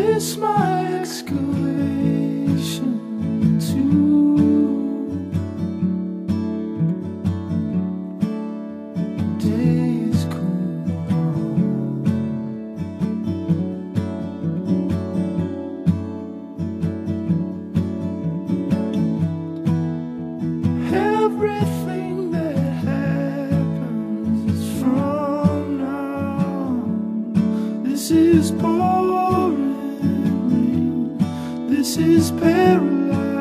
this my excavation too? Day is cool. Everything that happens is from now. This is pouring rain. This is paralyzed.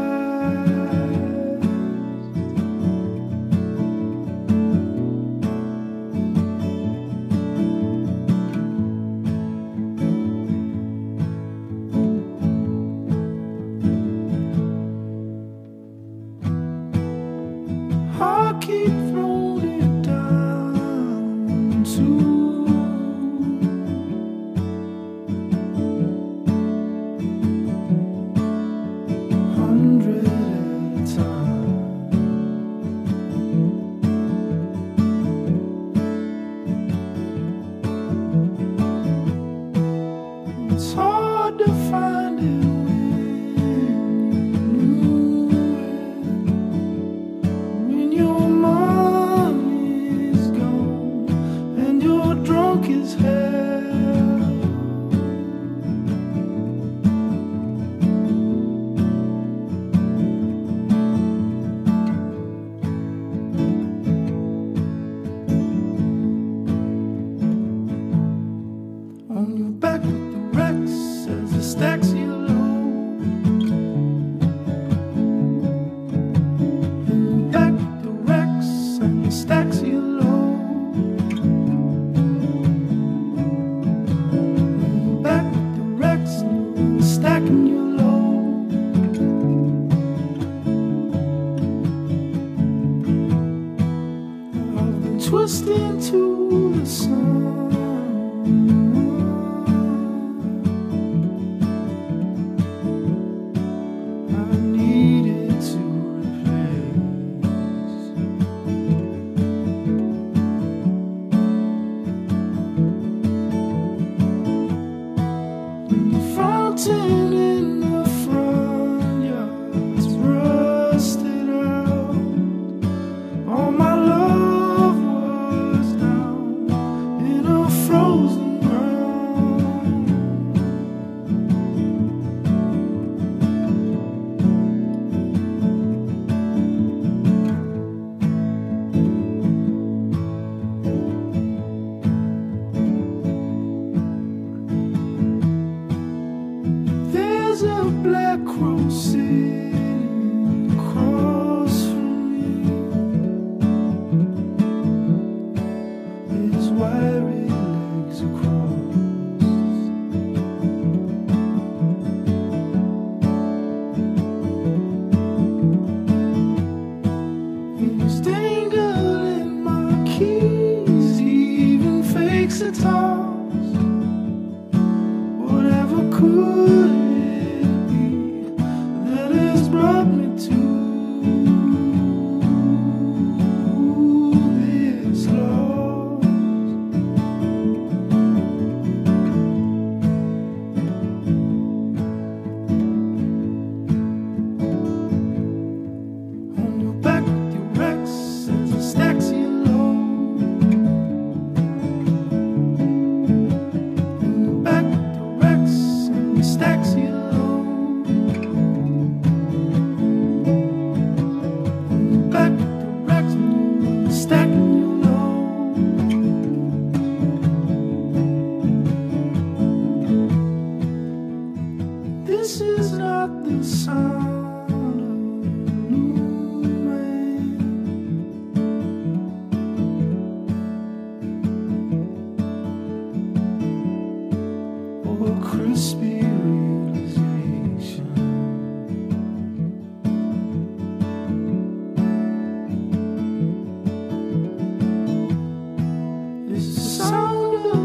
I keep throwing it down too. Hundred at a time. It's hard to find it when your money's gone and you're drunk as hell. On your back with the wrecks as the stacks you load. Stacks you low. Back with the wrecks, stacking you low. I've been twisting to the sun. I needed to replace. The fountain in the front yard's rusted out. All my love was down in a frozen ground. There's a black crow sitting across from me. His wiry legs are crossed. He's dangling my keys. He even fakes a toss. Whatever could it be that has brought me to this loss? On your back with your wrecks as the stacks you low. Back with the wrecks and the stacks you low. Back with the wrecks and the stacking you low. This is not the sound of a new man or a crispy realization. It's the sound of